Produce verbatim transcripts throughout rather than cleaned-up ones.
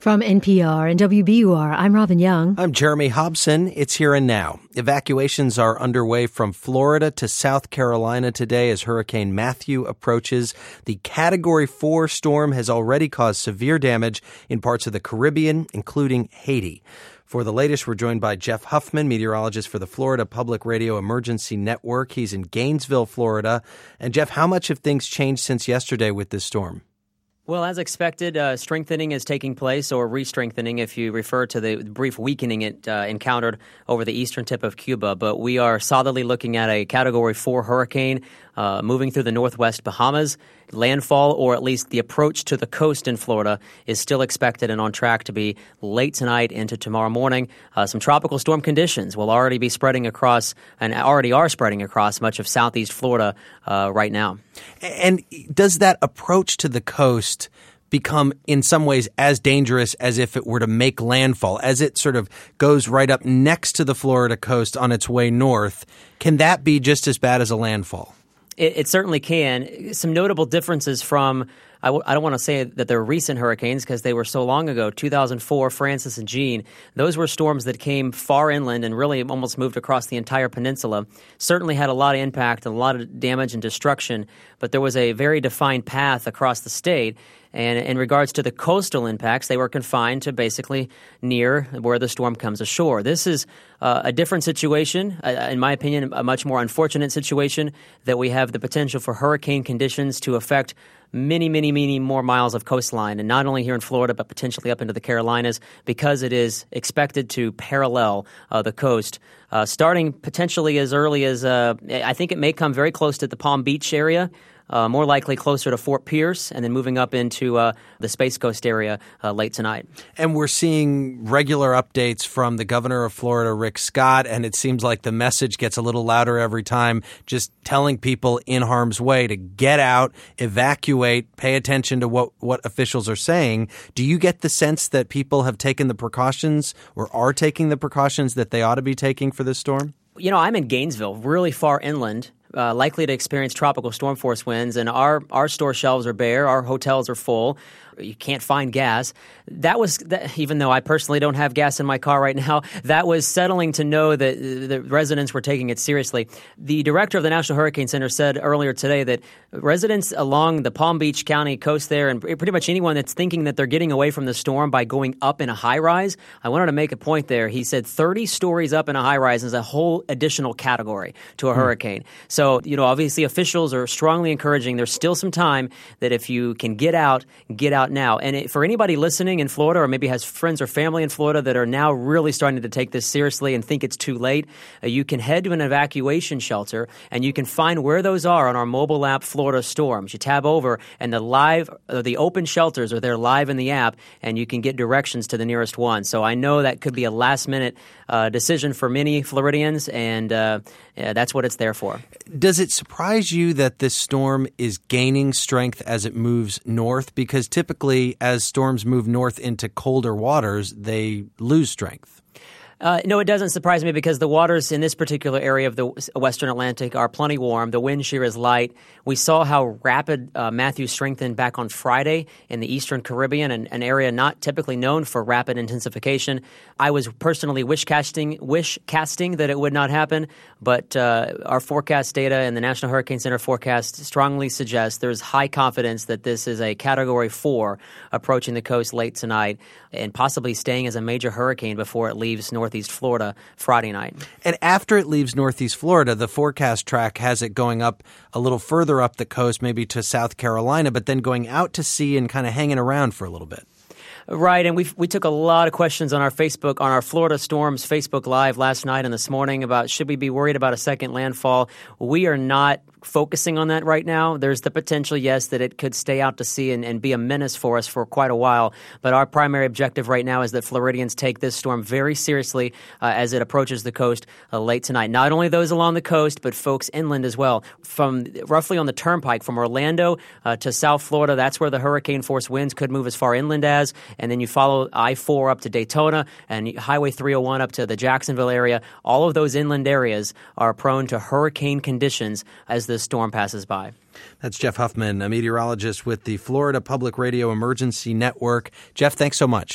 From N P R and W B U R, I'm Robin Young. I'm Jeremy Hobson. It's here and now. Evacuations are underway from Florida to South Carolina today as Hurricane Matthew approaches. The Category four storm has already caused severe damage in parts of the Caribbean, including Haiti. For the latest, we're joined by Jeff Huffman, meteorologist for the Florida Public Radio Emergency Network. He's in Gainesville, Florida. And Jeff, how much have things changed since yesterday with this storm? Well, as expected, uh, strengthening is taking place, or re-strengthening if you refer to the brief weakening it uh, encountered over the eastern tip of Cuba. But we are solidly looking at a Category four hurricane uh, moving through the northwest Bahamas. Landfall, or at least the approach to the coast in Florida, is still expected and on track to be late tonight into tomorrow morning. Uh, some tropical storm conditions will already be spreading across, and already are spreading across much of southeast Florida uh, right now. And does that approach to the coast become in some ways as dangerous as if it were to make landfall, as it sort of goes right up next to the Florida coast on its way north? Can that be just as bad as a landfall? It, it certainly can. Some notable differences from, I, w- I don't want to say that they're recent hurricanes because they were so long ago, two thousand four, Francis and Jeanne. Those were storms that came far inland and really almost moved across the entire peninsula. Certainly had a lot of impact, a lot of damage and destruction, but there was a very defined path across the state. And in regards to the coastal impacts, they were confined to basically near where the storm comes ashore. This is uh, a different situation, uh, in my opinion, a much more unfortunate situation, that we have the potential for hurricane conditions to affect many, many, many more miles of coastline, and not only here in Florida, but potentially up into the Carolinas, because it is expected to parallel uh, the coast, uh, starting potentially as early as, uh, I think it may come very close to the Palm Beach area, Uh, more likely closer to Fort Pierce, and then moving up into uh, the Space Coast area uh, late tonight. And we're seeing regular updates from the governor of Florida, Rick Scott, and it seems like the message gets a little louder every time, just telling people in harm's way to get out, evacuate, pay attention to what, what officials are saying. Do you get the sense that people have taken the precautions or are taking the precautions that they ought to be taking for this storm? You know, I'm in Gainesville, really far inland, Uh, likely to experience tropical storm force winds, and our, our store shelves are bare, our hotels are full. You can't find gas. That was, that, even though I personally don't have gas in my car right now, that was settling to know that the residents were taking it seriously. The director of the National Hurricane Center said earlier today that residents along the Palm Beach County coast there, and pretty much anyone that's thinking that they're getting away from the storm by going up in a high-rise, I wanted to make a point there. He said thirty stories up in a high-rise is a whole additional category to a hmm. hurricane. So, you know, obviously officials are strongly encouraging, there's still some time, that if you can get out, get out now. And it, for anybody listening in Florida, or maybe has friends or family in Florida that are now really starting to take this seriously and think it's too late, uh, you can head to an evacuation shelter, and you can find where those are on our mobile app, Florida Storms. You tab over, and the live, uh, the open shelters are there live in the app, and you can get directions to the nearest one. So I know that could be a last-minute uh, decision for many Floridians, and uh, yeah, that's what it's there for. Does it surprise you that this storm is gaining strength as it moves north? Because typically, as storms move north into colder waters, they lose strength. Uh, no, it doesn't surprise me because the waters in this particular area of the western Atlantic are plenty warm. The wind shear is light. We saw how rapid uh, Matthew strengthened back on Friday in the eastern Caribbean, an, an area not typically known for rapid intensification. I was personally wish casting, wish casting that it would not happen, but uh, our forecast data and the National Hurricane Center forecast strongly suggests there's high confidence that this is a Category four approaching the coast late tonight and possibly staying as a major hurricane before it leaves northeast Florida Friday night. And after it leaves northeast Florida, the forecast track has it going up a little further up the coast, maybe to South Carolina, but then going out to sea and kind of hanging around for a little bit. Right, and we we took a lot of questions on our Facebook, on our Florida Storms Facebook Live last night and this morning about should we be worried about a second landfall. We are not focusing on that right now. There's the potential, yes, that it could stay out to sea and, and be a menace for us for quite a while. But our primary objective right now is that Floridians take this storm very seriously uh, as it approaches the coast uh, late tonight. Not only those along the coast, but folks inland as well. From roughly on the turnpike from Orlando uh, to South Florida, that's where the hurricane force winds could move as far inland as. And then you follow I four up to Daytona and Highway three oh one up to the Jacksonville area. All of those inland areas are prone to hurricane conditions as the storm passes by. That's Jeff Huffman, a meteorologist with the Florida Public Radio Emergency Network. Jeff, thanks so much.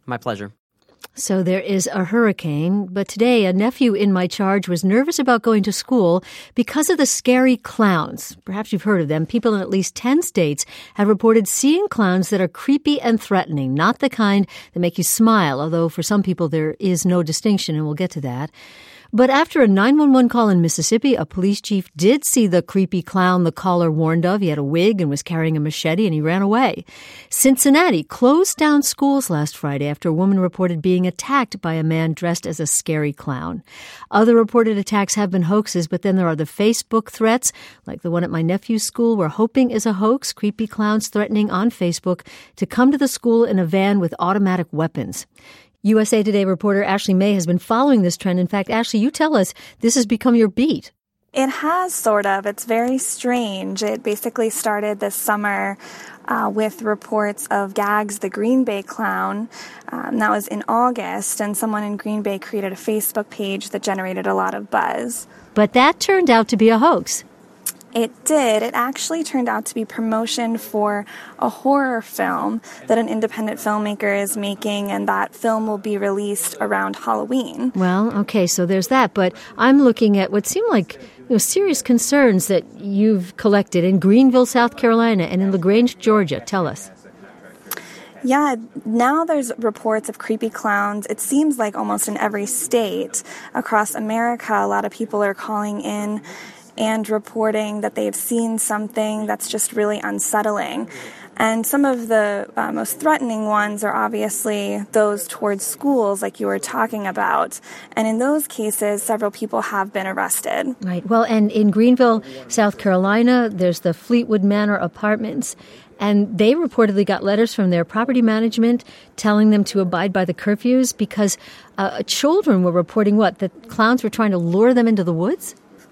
My pleasure. So there is a hurricane, but today a nephew in my charge was nervous about going to school because of the scary clowns. Perhaps you've heard of them. People in at least ten states have reported seeing clowns that are creepy and threatening, not the kind that make you smile, although for some people there is no distinction, and we'll get to that. But after a nine one one call in Mississippi, a police chief did see the creepy clown the caller warned of. He had a wig and was carrying a machete, and he ran away. Cincinnati closed down schools last Friday after a woman reported being attacked by a man dressed as a scary clown. Other reported attacks have been hoaxes, but then there are the Facebook threats, like the one at my nephew's school, we're hoping is a hoax. Creepy clowns threatening on Facebook to come to the school in a van with automatic weapons. U S A Today reporter Ashley May has been following this trend. In fact, Ashley, you tell us this has become your beat. It has, sort of. It's very strange. It basically started this summer uh, with reports of Gags the Green Bay Clown. Um, that was in August, and someone in Green Bay created a Facebook page that generated a lot of buzz. But that turned out to be a hoax. It did. It actually turned out to be promotion for a horror film that an independent filmmaker is making, and that film will be released around Halloween. Well, okay, so there's that. But I'm looking at what seem like you know, serious concerns that you've collected in Greenville, South Carolina, and in LaGrange, Georgia. Tell us. Yeah, now there's reports of creepy clowns. It seems like almost in every state across America, a lot of people are calling in and reporting that they've seen something that's just really unsettling. And some of the uh, most threatening ones are obviously those towards schools, like you were talking about. And in those cases, several people have been arrested. Right. Well, and in Greenville, South Carolina, there's the Fleetwood Manor Apartments. And they reportedly got letters from their property management telling them to abide by the curfews because uh, children were reporting what? That clowns were trying to lure them into the woods?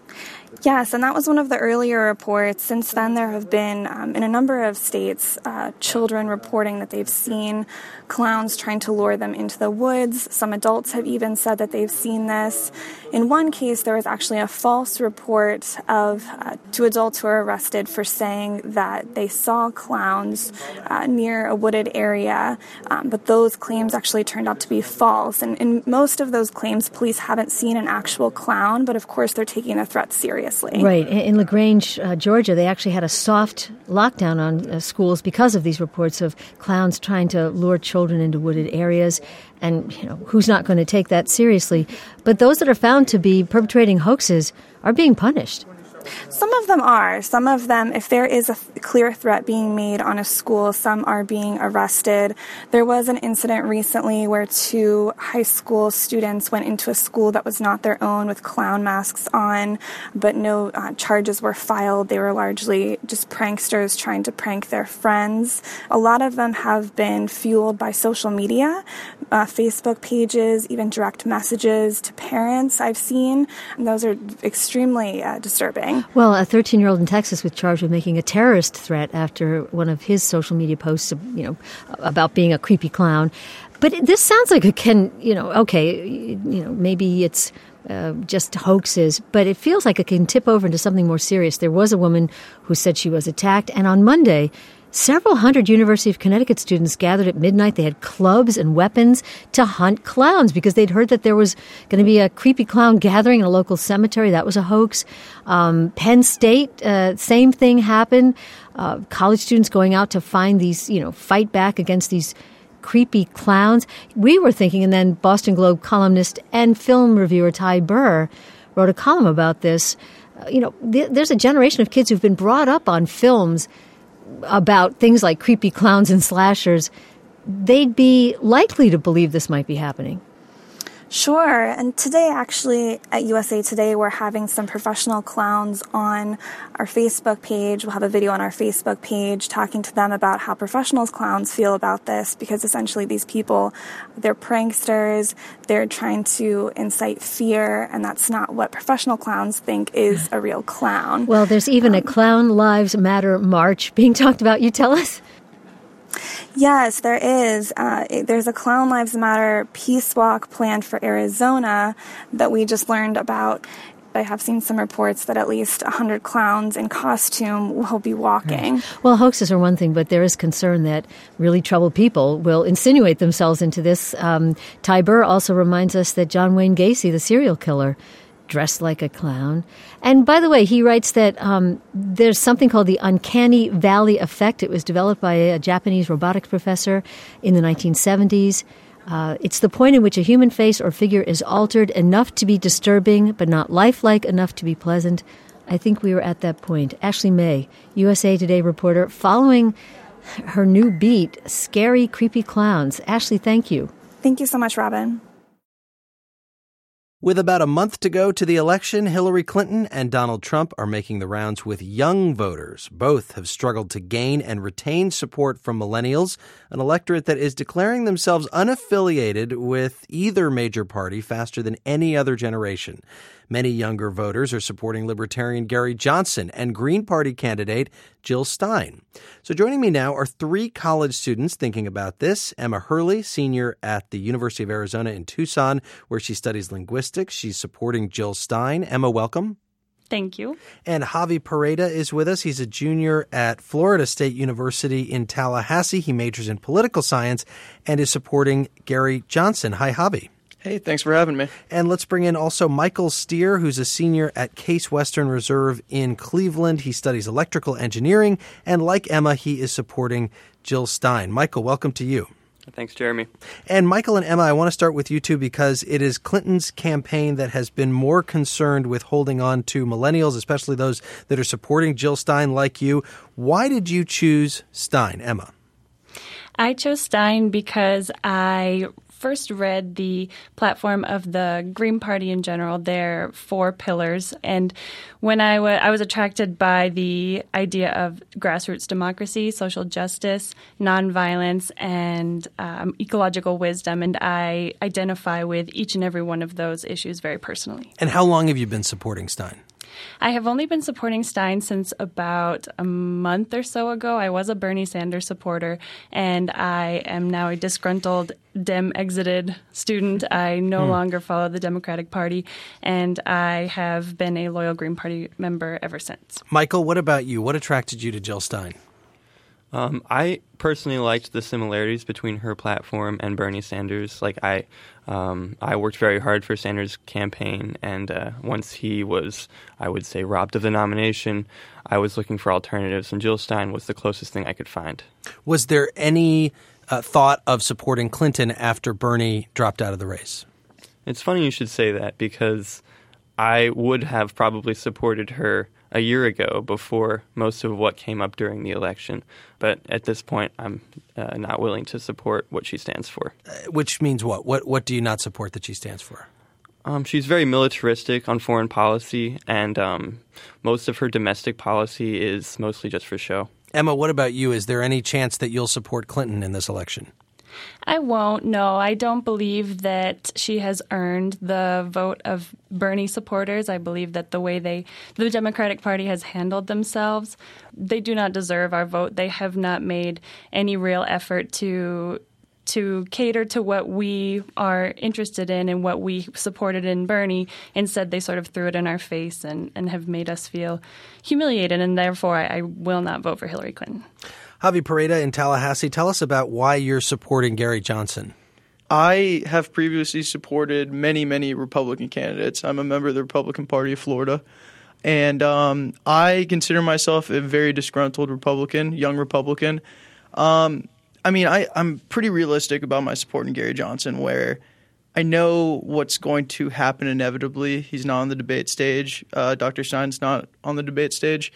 Yes, and that was one of the earlier reports. Since then, there have been, um, in a number of states, uh, children reporting that they've seen clowns trying to lure them into the woods. Some adults have even said that they've seen this. In one case, there was actually a false report of uh, two adults who were arrested for saying that they saw clowns uh, near a wooded area, um, but those claims actually turned out to be false. And in most of those claims, police haven't seen an actual clown, but of course they're taking the threat seriously. Right. In LaGrange, uh, Georgia, they actually had a soft lockdown on uh, schools because of these reports of clowns trying to lure children into wooded areas. And, you know, who's not going to take that seriously? But those that are found to be perpetrating hoaxes are being punished. Some of them are. Some of them, if there is a th- clear threat being made on a school, some are being arrested. There was an incident recently where two high school students went into a school that was not their own with clown masks on, but no uh, charges were filed. They were largely just pranksters trying to prank their friends. A lot of them have been fueled by social media, uh, Facebook pages, even direct messages to parents I've seen. And those are extremely uh, disturbing. Well, a thirteen-year-old in Texas was charged with making a terrorist threat after one of his social media posts, you know, about being a creepy clown. But this sounds like it can, you know, okay, you know, maybe it's uh, just hoaxes, but it feels like it can tip over into something more serious. There was a woman who said she was attacked, and on Monday, several hundred University of Connecticut students gathered at midnight. They had clubs and weapons to hunt clowns because they'd heard that there was going to be a creepy clown gathering in a local cemetery. That was a hoax. Um, Penn State, uh, same thing happened. Uh, college students going out to find these, you know, fight back against these creepy clowns. We were thinking, and then Boston Globe columnist and film reviewer Ty Burr wrote a column about this. Uh, you know, th- there's a generation of kids who've been brought up on films about things like creepy clowns and slashers. They'd be likely to believe this might be happening. Sure. And today, actually, at U S A Today, we're having some professional clowns on our Facebook page. We'll have a video on our Facebook page talking to them about how professional clowns feel about this, because essentially these people, they're pranksters. They're trying to incite fear, and that's not what professional clowns think is a real clown. Well, there's even um, a Clown Lives Matter march being talked about. You tell us? Yes, there is. Uh, there's a Clown Lives Matter peace walk planned for Arizona that we just learned about. I have seen some reports that at least one hundred clowns in costume will be walking. Right. Well, hoaxes are one thing, but there is concern that really troubled people will insinuate themselves into this. Um, Ty Burr also reminds us that John Wayne Gacy, the serial killer, dressed like a clown. And by the way, he writes that um, there's something called the uncanny valley effect. It was developed by a Japanese robotics professor in the nineteen seventies. Uh, it's the point in which a human face or figure is altered enough to be disturbing, but not lifelike enough to be pleasant. I think we were at that point. Ashley May, U S A Today reporter, following her new beat, Scary, Creepy Clowns. Ashley, thank you. Thank you so much, Robin. With about a month to go to the election, Hillary Clinton and Donald Trump are making the rounds with young voters. Both have struggled to gain and retain support from millennials, an electorate that is declaring themselves unaffiliated with either major party faster than any other generation. Many younger voters are supporting Libertarian Gary Johnson and Green Party candidate Jill Stein. So joining me now are three college students thinking about this. Emma Hurley, senior at the University of Arizona in Tucson, where she studies linguistics. She's supporting Jill Stein. Emma, welcome. Thank you. And Javi Pareda is with us. He's a junior at Florida State University in Tallahassee. He majors in political science and is supporting Gary Johnson. Hi, Javi. Hey, thanks for having me. And let's bring in also Michael Steer, who's a senior at Case Western Reserve in Cleveland. He studies electrical engineering, and like Emma, he is supporting Jill Stein. Michael, welcome to you. Thanks, Jeremy. And Michael and Emma, I want to start with you two because it is Clinton's campaign that has been more concerned with holding on to millennials, especially those that are supporting Jill Stein like you. Why did you choose Stein, Emma? I chose Stein because I first read the platform of the Green Party in general, their four pillars. And when I, w- I was attracted by the idea of grassroots democracy, social justice, nonviolence, and um, ecological wisdom. And I identify with each and every one of those issues very personally. And how long have you been supporting Stein? I have only been supporting Stein since about a month or so ago. I was a Bernie Sanders supporter, and I am now a disgruntled Dem-exited student. I no mm. longer follow the Democratic Party, and I have been a loyal Green Party member ever since. Michael, what about you? What attracted you to Jill Stein? Um, I personally liked the similarities between her platform and Bernie Sanders. Like I, um, I worked very hard for Sanders' campaign, and uh, once he was, I would say, robbed of the nomination, I was looking for alternatives, and Jill Stein was the closest thing I could find. Was there any uh, thought of supporting Clinton after Bernie dropped out of the race? It's funny you should say that because I would have probably supported her a year ago before most of what came up during the election. But at this point, I'm uh, not willing to support what she stands for. Uh, which means what? What What do you not support that she stands for? Um, she's very militaristic on foreign policy, and um, most of her domestic policy is mostly just for show. Emma, what about you? Is there any chance that you'll support Clinton in this election? I won't, no. I don't believe that she has earned the vote of Bernie supporters. I believe that the way they, the Democratic Party has handled themselves, they do not deserve our vote. They have not made any real effort to to cater to what we are interested in and what we supported in Bernie. Instead, they sort of threw it in our face and, and have made us feel humiliated, and therefore I, I will not vote for Hillary Clinton. Javi Pareda in Tallahassee, tell us about why you're supporting Gary Johnson. I have previously supported many, many Republican candidates. I'm a member of the Republican Party of Florida, and um, I consider myself a very disgruntled Republican, young Republican. Um, I mean, I, I'm pretty realistic about my support in Gary Johnson, where I know what's going to happen inevitably. He's not on the debate stage. Uh, Doctor Stein's not on the debate stage.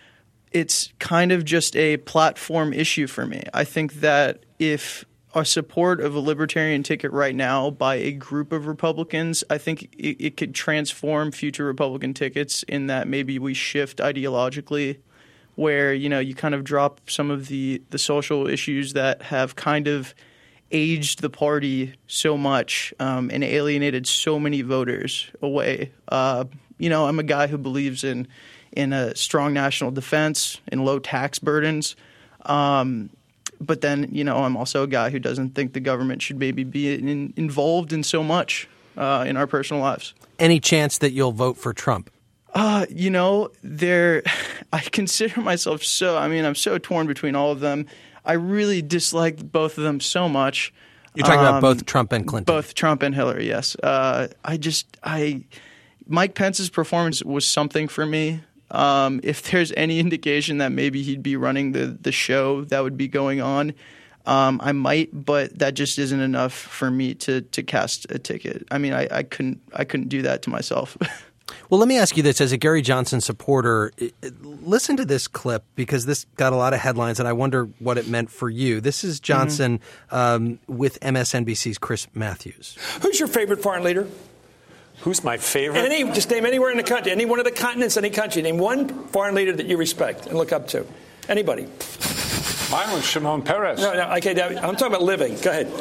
It's kind of just a platform issue for me. I think that if our support of a libertarian ticket right now by a group of Republicans, I think it, it could transform future Republican tickets in that maybe we shift ideologically where, you know, you kind of drop some of the, the social issues that have kind of aged the party so much um, and alienated so many voters away. Uh, you know, I'm a guy who believes in in a strong national defense, in low tax burdens. Um, but then, you know, I'm also a guy who doesn't think the government should maybe be in, involved in so much uh, in our personal lives. Any chance that you'll vote for Trump? Uh, you know, they're, I consider myself so, I mean, I'm so torn between all of them. I really disliked both of them so much. You're talking um, about both Trump and Clinton. Both Trump and Hillary, yes. Uh, I just, I, Mike Pence's performance was something for me. Um, if there's any indication that maybe he'd be running the, the show that would be going on, um, I might, but that just isn't enough for me to, to cast a ticket. I mean, I, I couldn't, I couldn't do that to myself. Well, let me ask you this. As a Gary Johnson supporter, listen to this clip because this got a lot of headlines, and I wonder what it meant for you. This is Johnson mm-hmm. um, with M S N B C's Chris Matthews. Who's your favorite foreign leader? Who's my favorite? Any, just name anywhere in the country, any one of the continents, any country. Name one foreign leader that you respect and look up to. Anybody. Mine was Shimon Peres. No, no, okay, I'm talking about living. Go ahead.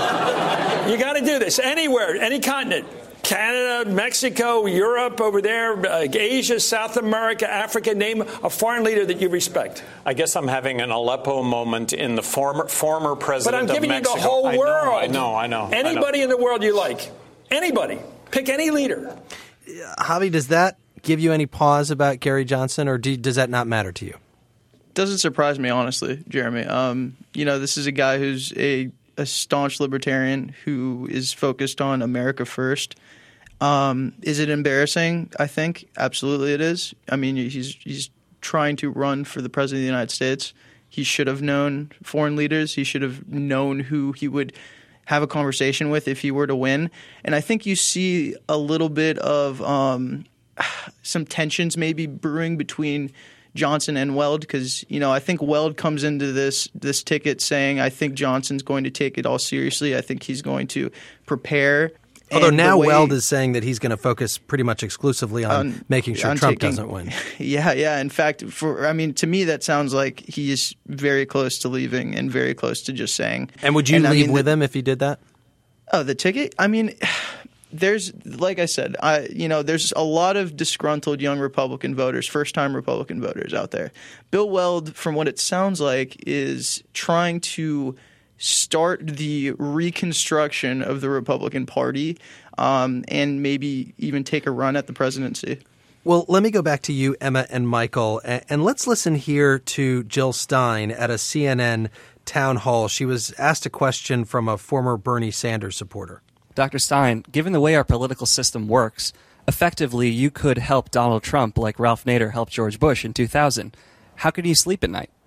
You got to do this. Anywhere, any continent. Canada, Mexico, Europe, over there, uh, Asia, South America, Africa. Name a foreign leader that you respect. I guess I'm having an Aleppo moment in the former former president of Mexico. But I'm giving you the whole I world. Know, I know, I know. Anybody I know. in the world you like. Anybody. Pick any leader. Javi, does that give you any pause about Gary Johnson, or do, does that not matter to you? Doesn't surprise me, honestly, Jeremy. Um, you know, this is a guy who's a, a staunch libertarian who is focused on America first. Um, is it embarrassing? I think absolutely it is. I mean, he's he's trying to run for the president of the United States. He should have known foreign leaders. He should have known who he would have a conversation with if he were to win. And I think you see a little bit of um, some tensions maybe brewing between Johnson and Weld because, you know, I think Weld comes into this this ticket saying, I think Johnson's going to take it all seriously. I think he's going to prepare. Although and now way, Weld is saying that he's going to focus pretty much exclusively on, on making sure on Trump taking, doesn't win. Yeah, yeah. In fact, for I mean, to me, that sounds like he is very close to leaving and very close to just saying. And would you and, leave I mean, with the, him if he did that? Oh, the ticket? I mean, there's, like I said, I you know, there's a lot of disgruntled young Republican voters, first-time Republican voters out there. Bill Weld, from what it sounds like, is trying to start the reconstruction of the Republican Party um, and maybe even take a run at the presidency. Well, let me go back to you, Emma and Michael, and let's listen here to Jill Stein at a C N N town hall. She was asked a question from a former Bernie Sanders supporter. Doctor Stein, given the way our political system works, effectively you could help Donald Trump like Ralph Nader helped George Bush in two thousand. How can you sleep at night?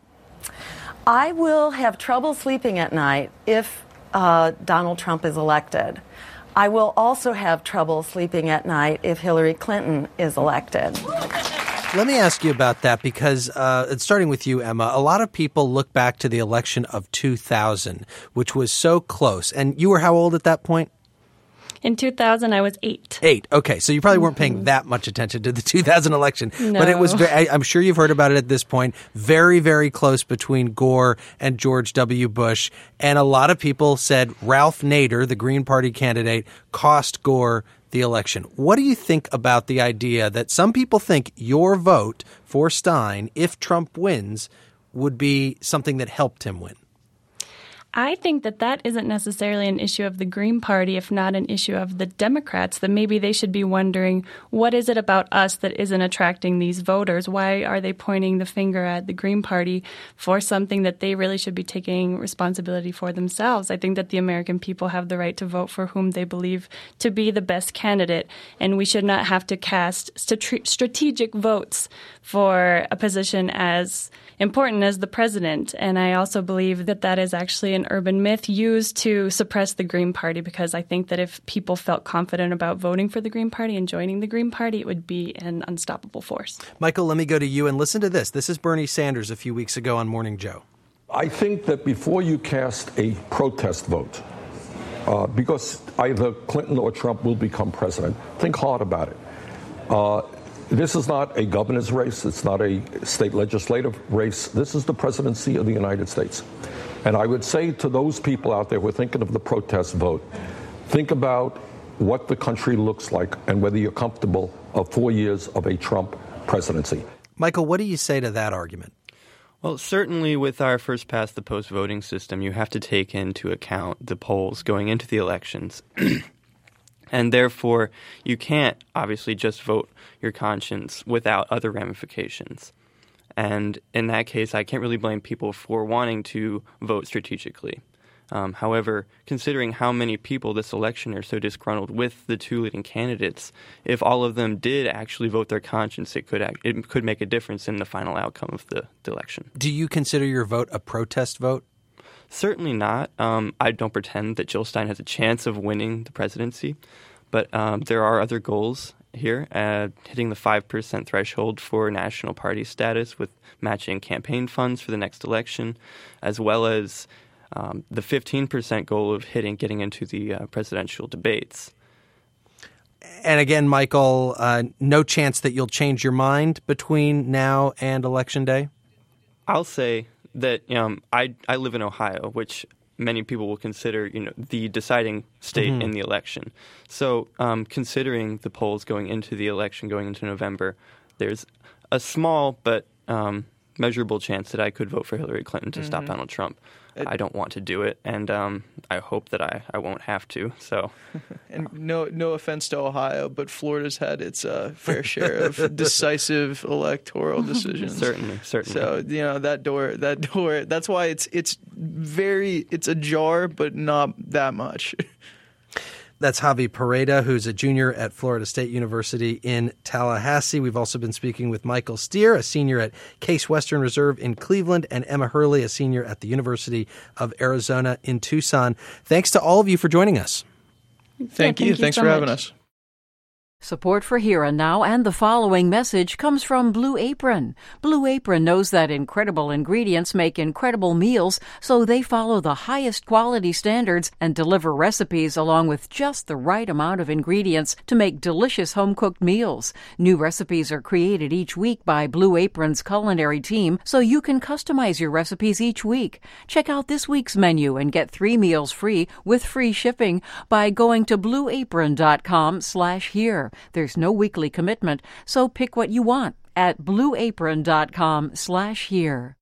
I will have trouble sleeping at night if uh, Donald Trump is elected. I will also have trouble sleeping at night if Hillary Clinton is elected. Let me ask you about that because, uh, starting with you, Emma, a lot of people look back to the election of two thousand, which was so close. And you were how old at that point? In two thousand, I was eight. Eight. Okay. So you probably weren't paying mm-hmm. that much attention to the two thousand election. No. But it was, very, I'm sure you've heard about it at this point, very, very close between Gore and George W. Bush. And a lot of people said Ralph Nader, the Green Party candidate, cost Gore the election. What do you think about the idea that some people think your vote for Stein, if Trump wins, would be something that helped him win? I think that that isn't necessarily an issue of the Green Party, if not an issue of the Democrats, that maybe they should be wondering, what is it about us that isn't attracting these voters? Why are they pointing the finger at the Green Party for something that they really should be taking responsibility for themselves? I think that the American people have the right to vote for whom they believe to be the best candidate, and we should not have to cast st- strategic votes for a position as important as the president. And I also believe that that is actually an urban myth used to suppress the Green Party, because I think that if people felt confident about voting for the Green Party and joining the Green Party, it would be an unstoppable force. Michael, let me go to you and listen to this. This is Bernie Sanders a few weeks ago on Morning Joe. I think that before you cast a protest vote, uh, because either Clinton or Trump will become president, think hard about it. Uh, This is not a governor's race. It's not a state legislative race. This is the presidency of the United States. And I would say to those people out there who are thinking of the protest vote, think about what the country looks like and whether you're comfortable of four years of a Trump presidency. Michael, what do you say to that argument? Well, certainly with our first-past-the-post voting system, you have to take into account the polls going into the elections. And therefore, you can't obviously just vote your conscience without other ramifications. And in that case, I can't really blame people for wanting to vote strategically. Um, however, considering how many people this election are so disgruntled with the two leading candidates, if all of them did actually vote their conscience, it could act, it could make a difference in the final outcome of the, the election. Do you consider your vote a protest vote? Certainly not. Um, I don't pretend that Jill Stein has a chance of winning the presidency, but um, there are other goals here, uh, hitting the five percent threshold for national party status with matching campaign funds for the next election, as well as um, the fifteen percent goal of hitting getting into the uh, presidential debates. And again, Michael, uh, no chance that you'll change your mind between now and Election Day? I'll say that um, I I live in Ohio, which many people will consider, you know, the deciding state mm-hmm. in the election. So, um, considering the polls going into the election, going into November, there's a small but um, measurable chance that I could vote for Hillary Clinton to mm-hmm. stop Donald Trump. It, I don't want to do it, and um, I hope that I, I won't have to. So, and no no offense to Ohio, but Florida's had its uh, fair share of decisive electoral decisions. Certainly, certainly. So you know that door that door. That's why it's it's very it's ajar, but not that much. That's Javi Pereda, who's a junior at Florida State University in Tallahassee. We've also been speaking with Michael Steer, a senior at Case Western Reserve in Cleveland, and Emma Hurley, a senior at the University of Arizona in Tucson. Thanks to all of you for joining us. Thank yeah, you. Thank you Thanks so for much. having us. Support for Here and Now and the following message comes from Blue Apron. Blue Apron knows that incredible ingredients make incredible meals, so they follow the highest quality standards and deliver recipes along with just the right amount of ingredients to make delicious home-cooked meals. New recipes are created each week by Blue Apron's culinary team, so you can customize your recipes each week. Check out this week's menu and get three meals free with free shipping by going to blueapron.com slash here. There's no weekly commitment, so pick what you want at blueapron.com slash here.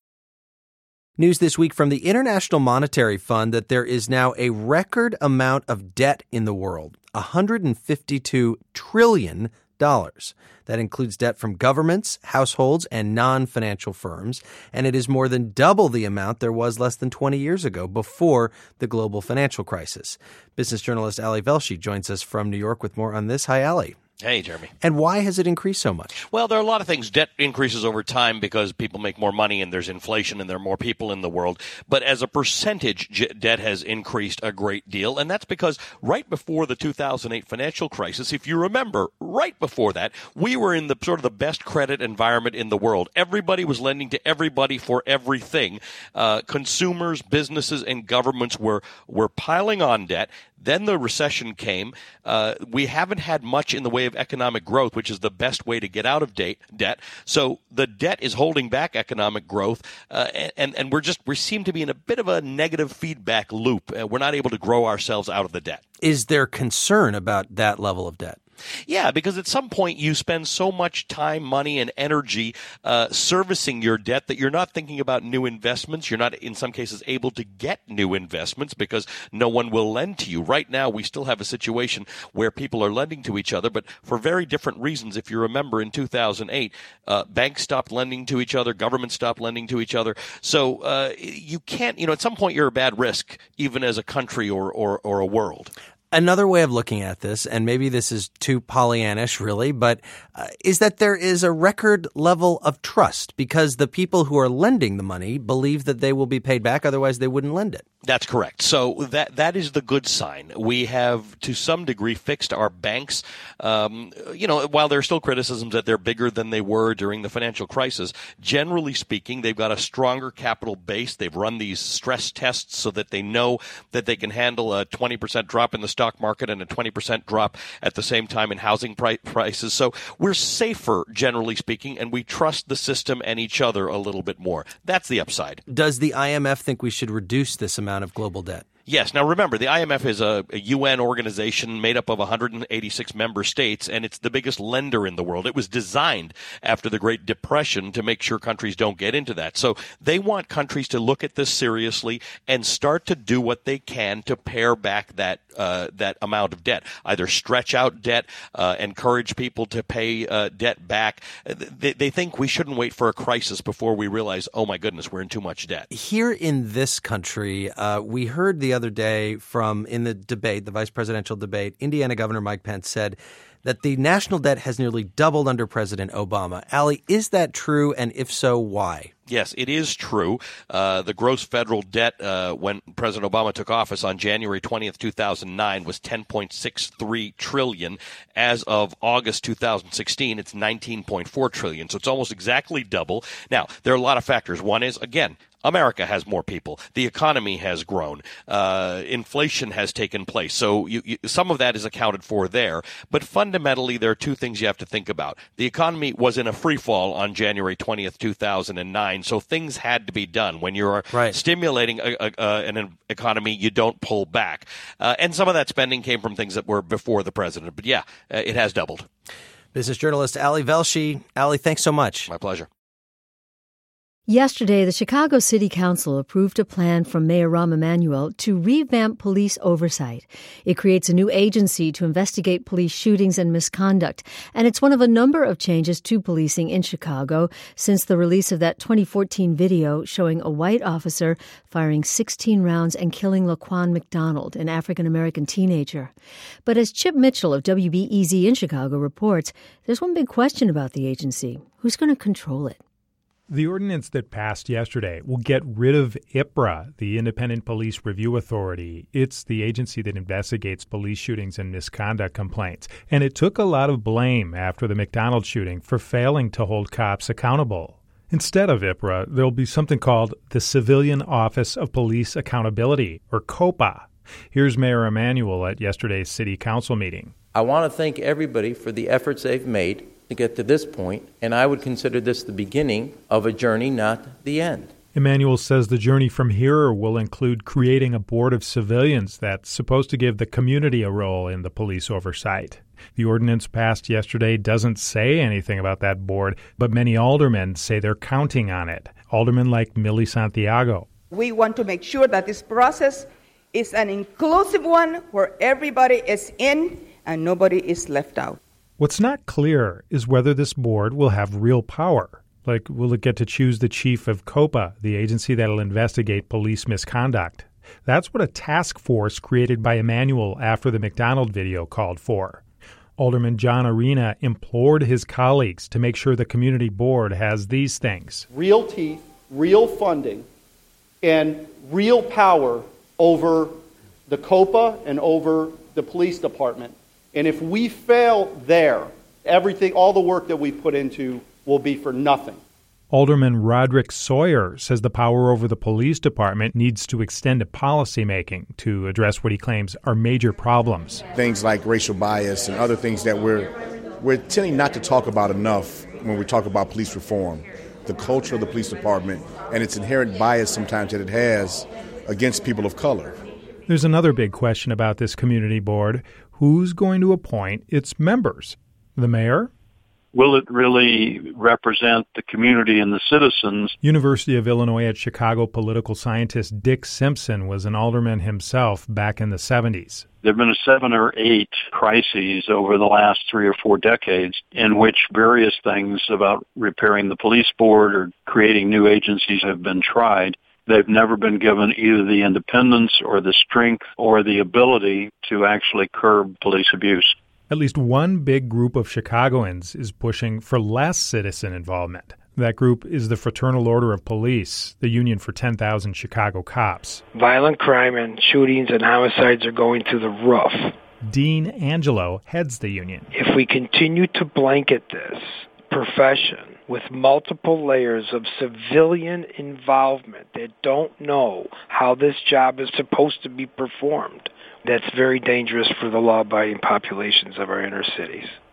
News this week from the International Monetary Fund that there is now a record amount of debt in the world, one hundred fifty-two trillion dollars. That includes debt from governments, households, and non-financial firms, and it is more than double the amount there was less than twenty years ago before the global financial crisis. Business journalist Ali Velshi joins us from New York with more on this. Hi, Ali. Hey, Jeremy. And why has it increased so much? Well, there are a lot of things. Debt increases over time because people make more money and there's inflation and there are more people in the world. But as a percentage, j- debt has increased a great deal. And that's because right before the two thousand eight financial crisis, if you remember, right before that, we were in the sort of the best credit environment in the world. Everybody was lending to everybody for everything. Uh, consumers, businesses, and governments were, were piling on debt. Then the recession came. Uh, we haven't had much in the way of economic growth, which is the best way to get out of date, debt. So the debt is holding back economic growth, uh, and, and we're just we seem to be in a bit of a negative feedback loop. Uh, we're not able to grow ourselves out of the debt. Is there concern about that level of debt? Yeah, because at some point you spend so much time, money, and energy uh, servicing your debt that you're not thinking about new investments. You're not, in some cases, able to get new investments because no one will lend to you. Right now, we still have a situation where people are lending to each other, but for very different reasons. If you remember, in two thousand eight, uh, banks stopped lending to each other, governments stopped lending to each other. So uh, you can't, you know, at some point you're a bad risk, even as a country or, or, or a world. Another way of looking at this, and maybe this is too Pollyannish really, but uh, is that there is a record level of trust because the people who are lending the money believe that they will be paid back, otherwise they wouldn't lend it. That's correct. So that that is the good sign. We have, to some degree, fixed our banks. Um, you know, while there are still criticisms that they're bigger than they were during the financial crisis, generally speaking, they've got a stronger capital base. They've run these stress tests so that they know that they can handle a twenty percent drop in the stock market and a twenty percent drop at the same time in housing pri- prices. So we're safer, generally speaking, and we trust the system and each other a little bit more. That's the upside. Does the I M F think we should reduce this amount of global debt? Yes. Now, remember, the I M F is a, a U N organization made up of one hundred eighty-six member states, and it's the biggest lender in the world. It was designed after the Great Depression to make sure countries don't get into that. So they want countries to look at this seriously and start to do what they can to pare back that uh, that amount of debt. Either stretch out debt, uh, encourage people to pay uh, debt back. They, they think we shouldn't wait for a crisis before we realize, oh, my goodness, we're in too much debt. Here in this country, uh, we heard the other day from in the debate, the vice presidential debate, Indiana Governor Mike Pence said that the national debt has nearly doubled under President Obama. Ali, is that true? And if so, why? Yes, it is true. Uh, the gross federal debt uh, when President Obama took office on January twentieth, two thousand nine was ten point six three trillion dollars. As of August two thousand sixteen, it's nineteen point four trillion dollars. So it's almost exactly double. Now, there are a lot of factors. One is, again, America has more people. The economy has grown. Uh, inflation has taken place. So you, you, some of that is accounted for there. But fundamentally, there are two things you have to think about. The economy was in a free fall on January twentieth, two thousand nine. So things had to be done. When you're right. stimulating a, a, a, an economy, you don't pull back. Uh, and some of that spending came from things that were before the president. But yeah, uh, it has doubled. Business journalist Ali Velshi. Ali, thanks so much. My pleasure. Yesterday, the Chicago City Council approved a plan from Mayor Rahm Emanuel to revamp police oversight. It creates a new agency to investigate police shootings and misconduct, and it's one of a number of changes to policing in Chicago since the release of that twenty fourteen video showing a white officer firing sixteen rounds and killing Laquan McDonald, an African-American teenager. But as Chip Mitchell of W B E Z in Chicago reports, there's one big question about the agency. Who's going to control it? The ordinance that passed yesterday will get rid of I P R A, the Independent Police Review Authority. It's the agency that investigates police shootings and misconduct complaints. And it took a lot of blame after the McDonald shooting for failing to hold cops accountable. Instead of I P R A, there'll be something called the Civilian Office of Police Accountability, or COPA. Here's Mayor Emanuel at yesterday's City Council meeting. I want to thank everybody for the efforts they've made to get to this point, and I would consider this the beginning of a journey, not the end. Emanuel says the journey from here will include creating a board of civilians that's supposed to give the community a role in the police oversight. The ordinance passed yesterday doesn't say anything about that board, but many aldermen say they're counting on it. Aldermen like Millie Santiago. We want to make sure that this process is an inclusive one where everybody is in and nobody is left out. What's not clear is whether this board will have real power. Like, will it get to choose the chief of COPA, the agency that'll investigate police misconduct? That's what a task force created by Emanuel after the McDonald video called for. Alderman John Arena implored his colleagues to make sure the community board has these things: real teeth, real funding, and real power over the COPA and over the police department. And if we fail there, everything, all the work that we've put into will be for nothing. Alderman Roderick Sawyer says the power over the police department needs to extend to policymaking to address what he claims are major problems. Things like racial bias and other things that we're we're tending not to talk about enough when we talk about police reform. The culture of the police department and its inherent bias sometimes that it has against people of color. There's another big question about this community board. Who's going to appoint its members? The mayor? Will it really represent the community and the citizens? University of Illinois at Chicago political scientist Dick Simpson was an alderman himself back in the seventies. There have been seven or eight crises over the last three or four decades in which various things about repairing the police board or creating new agencies have been tried. They've never been given either the independence or the strength or the ability to actually curb police abuse. At least one big group of Chicagoans is pushing for less citizen involvement. That group is the Fraternal Order of Police, the union for ten thousand Chicago cops. Violent crime and shootings and homicides are going through the roof. Dean Angelo heads the union. If we continue to blanket this profession with multiple layers of civilian involvement that don't know how this job is supposed to be performed, that's very dangerous for the law-abiding populations of our inner cities.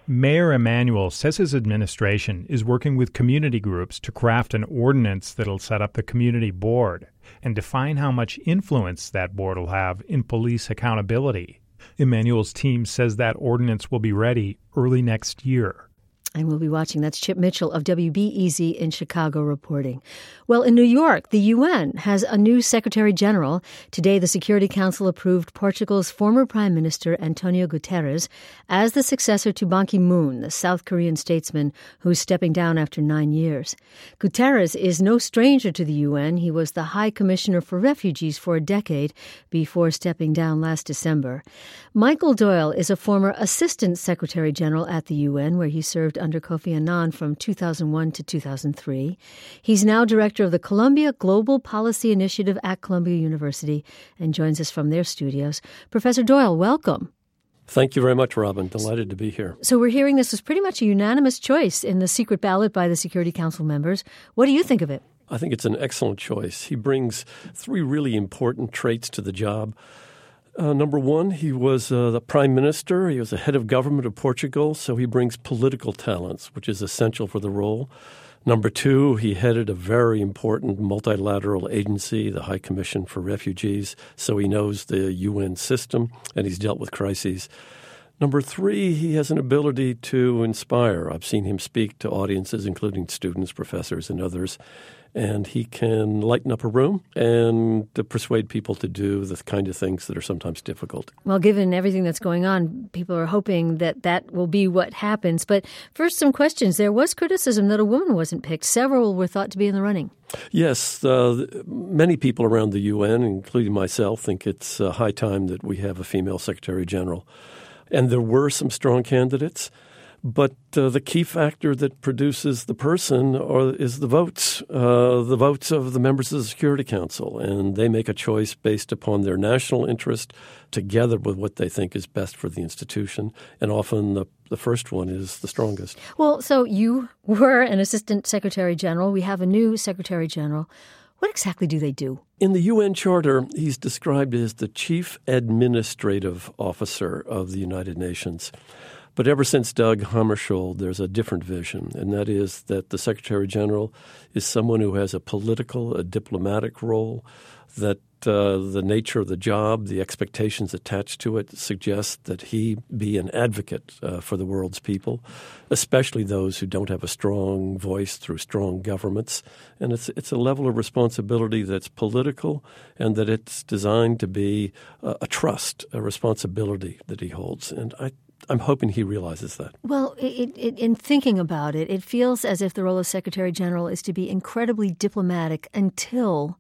Mayor Emanuel says his administration is working with community groups to craft an ordinance that'll set up the community board and define how much influence that board will have in police accountability. Emanuel's team says that ordinance will be ready early next year. And we'll be watching. That's Chip Mitchell of W B E Z in Chicago reporting. Well, in New York, the U N has a new Secretary General. Today, the Security Council approved Portugal's former Prime Minister, Antonio Guterres, as the successor to Ban Ki-moon, the South Korean statesman who's stepping down after nine years. Guterres is no stranger to the U N. He was the High Commissioner for Refugees for a decade before stepping down last December. Michael Doyle is a former Assistant Secretary General at the U N, where he served under Kofi Annan from two thousand one to two thousand three. He's now director of the Columbia Global Policy Initiative at Columbia University and joins us from their studios. Professor Doyle, welcome. Thank you very much, Robin. Delighted to be here. So we're hearing this was pretty much a unanimous choice in the secret ballot by the Security Council members. What do you think of it? I think it's an excellent choice. He brings three really important traits to the job. Uh, number one, he was uh, the prime minister. He was the head of government of Portugal, so he brings political talents, which is essential for the role. Number two, he headed a very important multilateral agency, the High Commission for Refugees, so he knows the U N system and he's dealt with crises. Number three, he has an ability to inspire. I've seen him speak to audiences, including students, professors, and others. And he can lighten up a room and to persuade people to do the kind of things that are sometimes difficult. Well, given everything that's going on, people are hoping that that will be what happens. But first, some questions. There was criticism that a woman wasn't picked. Several were thought to be in the running. Yes, uh, many people around the U N, including myself, think it's uh, high time that we have a female Secretary General. And there were some strong candidates. But uh, the key factor that produces the person are, is the votes, uh, the votes of the members of the Security Council. And they make a choice based upon their national interest together with what they think is best for the institution. And often the, the first one is the strongest. Well, so you were an Assistant Secretary General. We have a new Secretary General. What exactly do they do? In the U N Charter, he's described as the Chief Administrative Officer of the United Nations. But ever since Doug Hammarskjöld, there's a different vision, and that is that the Secretary General is someone who has a political, a diplomatic role, that uh, the nature of the job, the expectations attached to it suggest that he be an advocate uh, for the world's people, especially those who don't have a strong voice through strong governments. And it's it's a level of responsibility that's political and that it's designed to be a, a trust, a responsibility that he holds. And I I'm hoping he realizes that. Well, it, it, in thinking about it, it feels as if the role of Secretary General is to be incredibly diplomatic until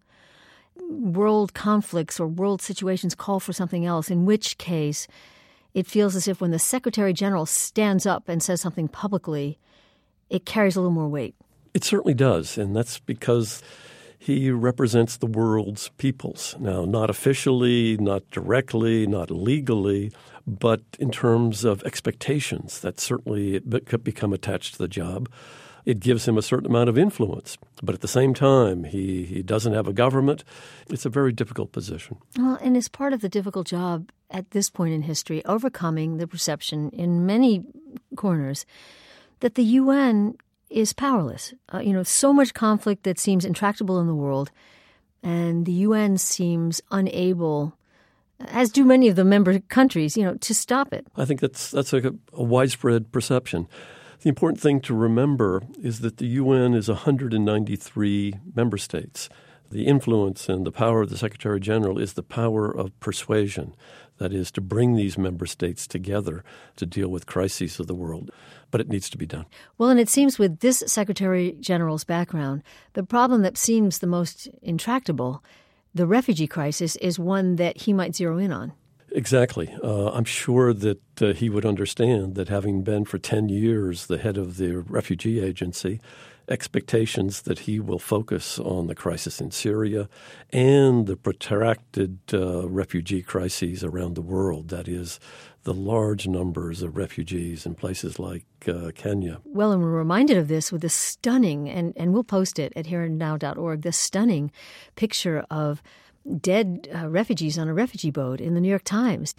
world conflicts or world situations call for something else, in which case it feels as if when the Secretary General stands up and says something publicly, it carries a little more weight. It certainly does, and that's because he represents the world's peoples. Now, not officially, not directly, not legally, but in terms of expectations that certainly become attached to the job. It gives him a certain amount of influence. But at the same time, he, he doesn't have a government. It's a very difficult position. Well, and it's part of the difficult job at this point in history, overcoming the perception in many corners that the U N is powerless. Uh, you know, so much conflict that seems intractable in the world, and the U N seems unable, as do many of the member countries, you know, to stop it. I think that's that's a, a widespread perception. The important thing to remember is that the U N is one hundred ninety-three member states. The influence and the power of the Secretary General is the power of persuasion. That is, to bring these member states together to deal with crises of the world. But it needs to be done. Well, and it seems with this Secretary General's background, the problem that seems the most intractable, the refugee crisis, is one that he might zero in on. Exactly. Uh, I'm sure that uh, he would understand that having been for ten years the head of the refugee agency, expectations that he will focus on the crisis in Syria and the protracted uh, refugee crises around the world, that is, the large numbers of refugees in places like uh, Kenya. Well, and we're reminded of this with this stunning, and, and we'll post it at here and now dot org, this stunning picture of dead uh, refugees on a refugee boat in the New York Times.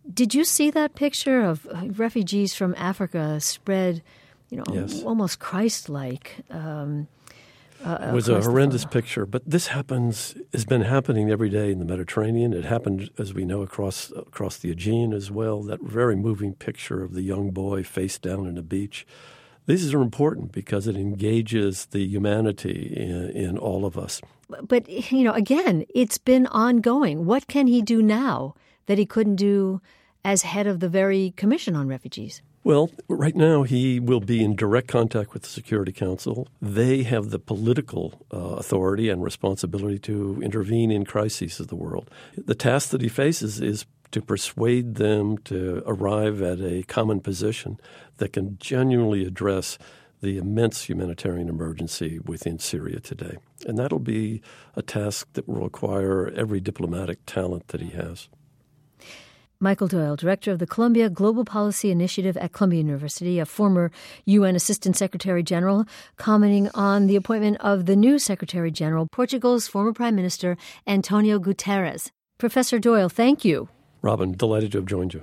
Did you see that picture of refugees from Africa spread, you know, Yes. almost Christ-like? Um, uh, It was a across the horrendous front? picture, but this happens has been happening every day in the Mediterranean. It happened, as we know, across across the Aegean as well. That very moving picture of the young boy face down on a beach. These are important because it engages the humanity in, in all of us. But, you know, again, it's been ongoing. What can he do now that he couldn't do as head of the very Commission on Refugees? Well, right now he will be in direct contact with the Security Council. They have the political uh, authority and responsibility to intervene in crises of the world. The task that he faces is to persuade them to arrive at a common position that can genuinely address the immense humanitarian emergency within Syria today. And that'll be a task that will require every diplomatic talent that he has. Michael Doyle, director of the Columbia Global Policy Initiative at Columbia University, a former U N Assistant Secretary General, commenting on the appointment of the new Secretary General, Portugal's former Prime Minister, Antonio Guterres. Professor Doyle, thank you. Robin, delighted to have joined you.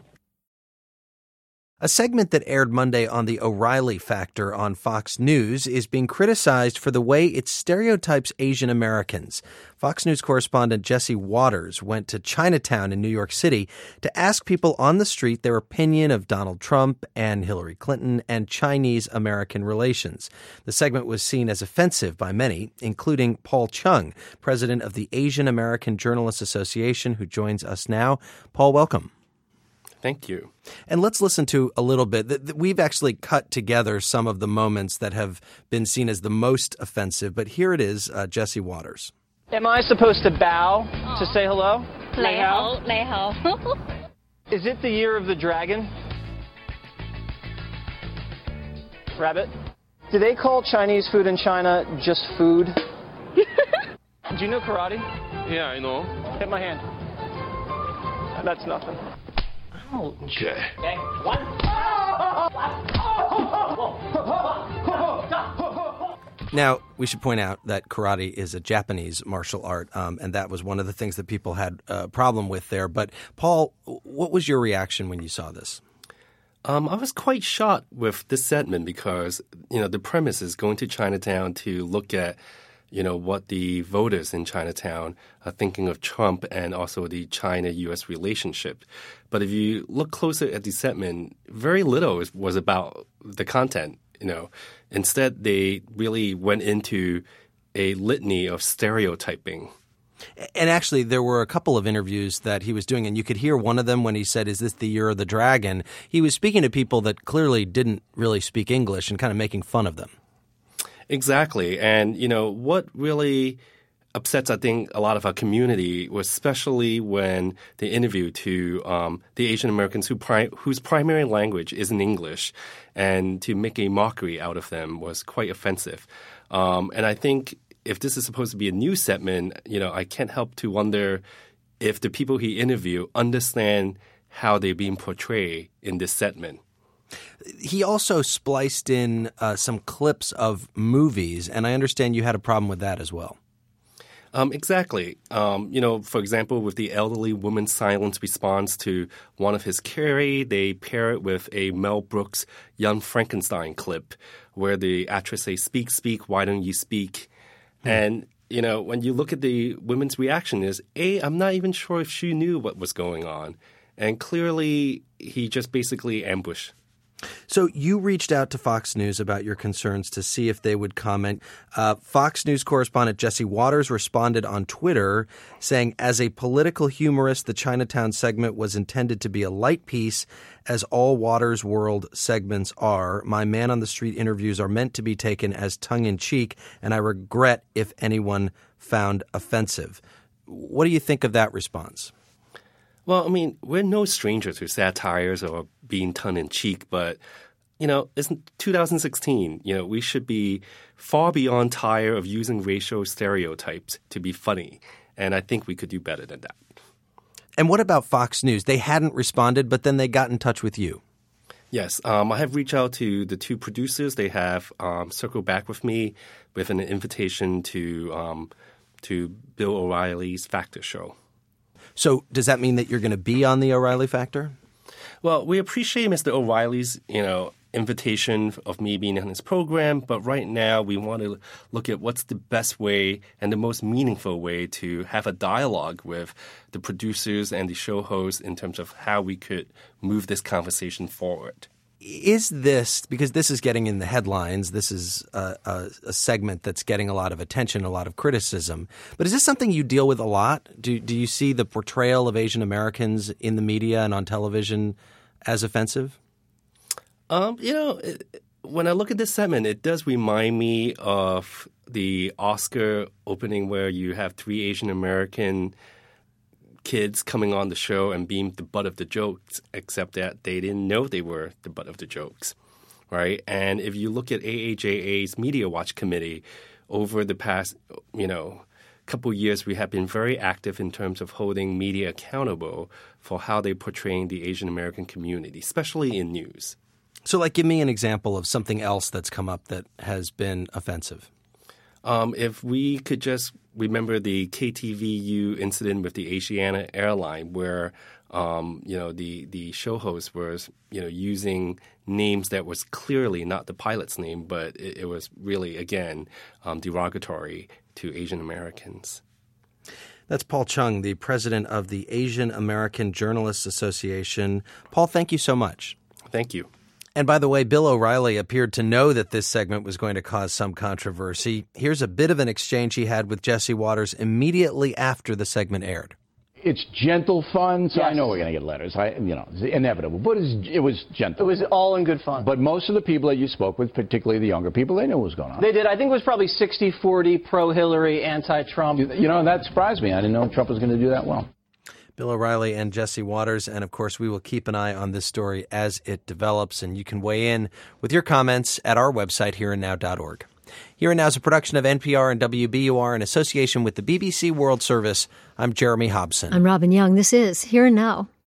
A segment that aired Monday on the O'Reilly Factor on Fox News is being criticized for the way it stereotypes Asian Americans. Fox News correspondent Jesse Waters went to Chinatown in New York City to ask people on the street their opinion of Donald Trump and Hillary Clinton and Chinese-American relations. The segment was seen as offensive by many, including Paul Chung, president of the Asian American Journalists Association, who joins us now. Paul, welcome. Thank you. And let's listen to a little bit. We've actually cut together some of the moments that have been seen as the most offensive, but here it is, uh, Jesse Waters. Am I supposed to bow to say hello? 你好,你好. Is it the year of the dragon? Rabbit? Do they call Chinese food in China just food? Do you know karate? Yeah, I know. Hit my hand. That's nothing. Okay. Okay, one. Now, we should point out that karate is a Japanese martial art, um, and that was one of the things that people had a problem with there. But, Paul, what was your reaction when you saw this? Um, I was quite shocked with this segment because, you know, the premise is going to Chinatown to look at, you know, what the voters in Chinatown are thinking of Trump and also the China-U S relationship. But if you look closer at the segment, very little was about the content, you know. Instead, they really went into a litany of stereotyping. And actually, there were a couple of interviews that he was doing, and you could hear one of them when he said, "Is this the year of the dragon?" He was speaking to people that clearly didn't really speak English and kind of making fun of them. Exactly. And, you know, what really upsets, I think, a lot of our community was especially when they interviewed to um, the Asian Americans who pri- whose primary language isn't English, and to make a mockery out of them was quite offensive. Um, and I think if this is supposed to be a news segment, you know, I can't help to wonder if the people he interviewed understand how they're being portrayed in this segment. He also spliced in uh, some clips of movies, and I understand you had a problem with that as well. Um, exactly. Um, you know, for example, with the elderly woman's silent response to one of his Carrie, they pair it with a Mel Brooks Young Frankenstein clip where the actress says, "Speak, speak, why don't you speak?" Hmm. And, you know, when you look at the women's reaction is, A, I'm not even sure if she knew what was going on. And clearly, he just basically ambushed. So you reached out to Fox News about your concerns to see if they would comment. Uh, Fox News correspondent Jesse Waters responded on Twitter saying, "As a political humorist, the Chinatown segment was intended to be a light piece, as all Waters World segments are. My man-on-the-street interviews are meant to be taken as tongue-in-cheek, and I regret if anyone found offensive." What do you think of that response? Well, I mean, we're no stranger to satires or being tongue-in-cheek, but, you know, it's two thousand sixteen. You know, we should be far beyond tired of using racial stereotypes to be funny, and I think we could do better than that. And what about Fox News? They hadn't responded, but then they got in touch with you. Yes, um, I have reached out to the two producers. They have um, circled back with me with an invitation to um, to Bill O'Reilly's Factor show. So does that mean that you're going to be on the O'Reilly Factor? Well, we appreciate Mister O'Reilly's, you know, invitation of me being on his program, but right now we want to look at what's the best way and the most meaningful way to have a dialogue with the producers and the show hosts in terms of how we could move this conversation forward. Is this, because this is getting in the headlines, this is a, a, a segment that's getting a lot of attention, a lot of criticism, but is this something you deal with a lot? Do, do you see the portrayal of Asian Americans in the media and on television as offensive? Um, you know, it, when I look at this segment, it does remind me of the Oscar opening where you have three Asian American kids coming on the show and being the butt of the jokes, except that they didn't know they were the butt of the jokes, right? And if you look at A A J A's Media Watch Committee, over the past, you know, couple years, we have been very active in terms of holding media accountable for how they're portraying the Asian American community, especially in news. So, like, give me an example of something else that's come up that has been offensive. Um, if we could just remember the K T V U incident with the Asiana airline where, um, you know, the, the show host was, you know, using names that was clearly not the pilot's name, but it, it was really, again, um, derogatory to Asian Americans. That's Paul Chung, the president of the Asian American Journalists Association. Paul, thank you so much. Thank you. And by the way, Bill O'Reilly appeared to know that this segment was going to cause some controversy. Here's a bit of an exchange he had with Jesse Waters immediately after the segment aired. It's gentle fun, so Yes. I know we're going to get letters. I, you know, it's inevitable, but it's, it was gentle. It was all in good fun. But most of the people that you spoke with, particularly the younger people, they knew what was going on. They did. I think it was probably sixty forty pro-Hillary, anti-Trump. You, you know, that surprised me. I didn't know Trump was going to do that well. Bill O'Reilly and Jesse Waters. And, of course, we will keep an eye on this story as it develops. And you can weigh in with your comments at our website, here and now dot org. Here and Now is a production of N P R and W B U R in association with the B B C World Service. I'm Jeremy Hobson. I'm Robin Young. This is Here and Now.